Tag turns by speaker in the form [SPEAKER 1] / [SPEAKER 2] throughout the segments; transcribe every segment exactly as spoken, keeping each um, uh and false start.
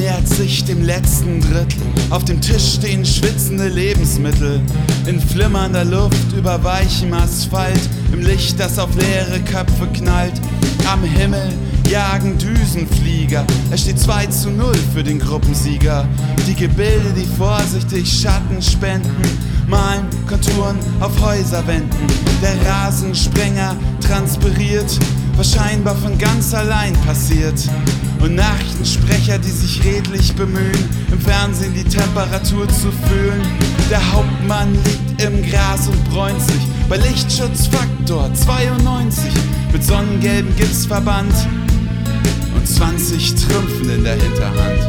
[SPEAKER 1] nähert sich dem letzten Drittel. Auf dem Tisch stehen schwitzende Lebensmittel. In flimmernder Luft über weichem Asphalt. Im Licht, das auf leere Köpfe knallt. Am Himmel jagen Düsenflieger. Es steht zwei zu null für den Gruppensieger. Die Gebilde, die vorsichtig Schatten spenden, malen Konturen auf Häuserwänden. Der Rasensprenger transpiriert, was scheinbar von ganz allein passiert. Und Nachrichtensprecher, die sich redlich bemühen, im Fernsehen die Temperatur zu fühlen. Der Hauptmann liegt im Gras und bräunt sich bei Lichtschutzfaktor zweiundneunzig mit sonnengelbem Gipsverband und zwanzig Trümpfen in der Hinterhand.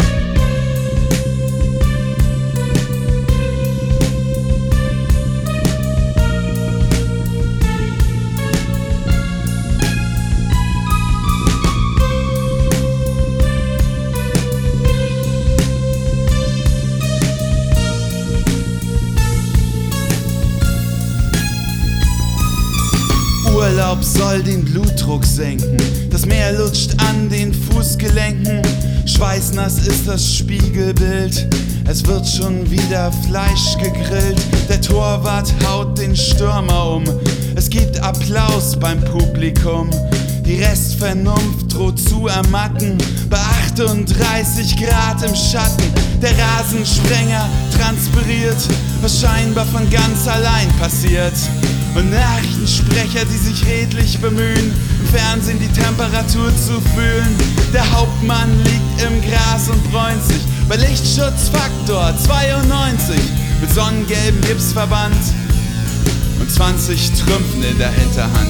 [SPEAKER 1] Urlaub soll den Blutdruck senken. Das Meer lutscht an den Fußgelenken. Schweißnass ist das Spiegelbild. Es wird schon wieder Fleisch gegrillt. Der Torwart haut den Stürmer um. Es gibt Applaus beim Publikum. Die Restvernunft droht zu ermatten. Bei achtunddreißig Grad im Schatten. Der Rasensprenger transpiriert, was scheinbar von ganz allein passiert. Und Nachrichtensprecher, die sich redlich bemühen, im Fernsehen die Temperatur zu fühlen. Der Hauptmann liegt im Gras und bräunt sich bei Lichtschutzfaktor zweiundneunzig mit sonnengelbem Gipsverband und zwanzig Trümpfen in der Hinterhand.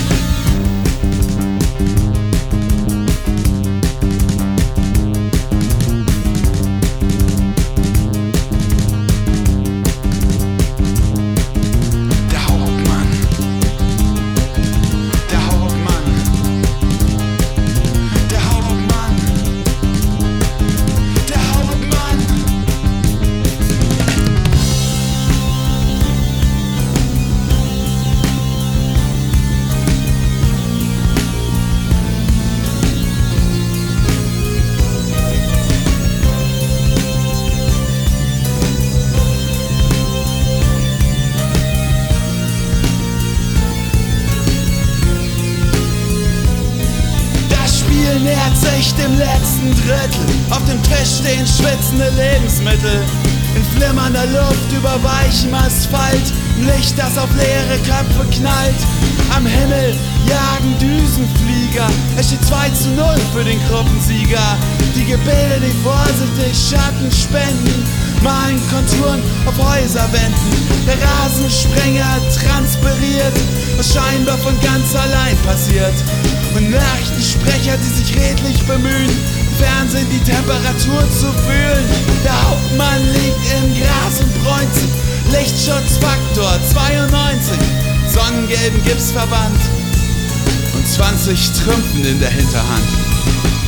[SPEAKER 1] Nähert sich dem letzten Drittel. Auf dem Tisch stehen schwitzende Lebensmittel. In flimmernder Luft über weichem Asphalt. Licht, das auf leere Köpfe knallt. Am Himmel jagen Düsenflieger. Es steht zwei zu null für den Gruppensieger. Die Gebilde, die vorsichtig Schatten spenden, malen Konturen auf Häuserwänden. Der Rasensprenger transpiriert, was scheinbar von ganz allein passiert. Und Nachrichtensprecher, die sich redlich bemühen, im Fernsehen die Temperatur zu fühlen. Der Hauptmann liegt im Gras und bräunt sich. Lichtschutzfaktor zweiundneunzig, sonnengelben Gipsverband und zwanzig Trümpfen in der Hinterhand.